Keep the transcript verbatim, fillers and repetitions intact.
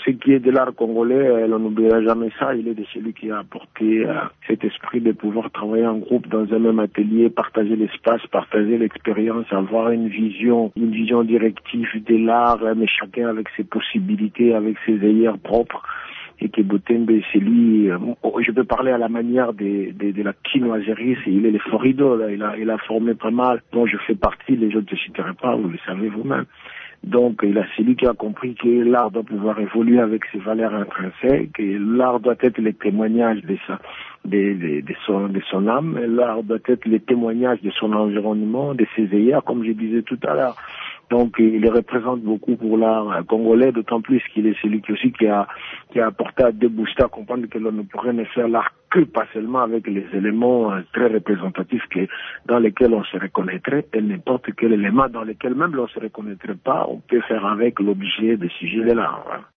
ce qui est de l'art congolais, on n'oubliera jamais ça. Il est de celui qui a apporté euh, cet esprit de pouvoir travailler en groupe dans un même atelier, partager l'espace, partager l'expérience, avoir une vision, une vision directive de l'art, mais chacun avec ses possibilités, avec ses œillères propres. Et que Botembe, c'est lui, euh, je peux parler à la manière de, de, de la quinoiserie, il est le Florido, là, il a, il a formé pas mal, dont je fais partie, les autres ne se citeraient pas, vous le savez vous-même. Donc, il a celui qui a compris que l'art doit pouvoir évoluer avec ses valeurs intrinsèques, et l'art doit être le témoignage de sa, de, de, de son, de son âme, l'art doit être le témoignage de son environnement, de ses œillères, comme je disais tout à l'heure. Donc, il représente beaucoup pour l'art congolais, d'autant plus qu'il est celui qui aussi qui a, qui a apporté à débooster, à comprendre que l'on ne pourrait ne faire l'art que pas seulement avec les éléments très représentatifs que, dans lesquels on se reconnaîtrait, et n'importe quel élément dans lequel même l'on ne se reconnaîtrait pas, on peut faire avec l'objet, le sujet de l'art.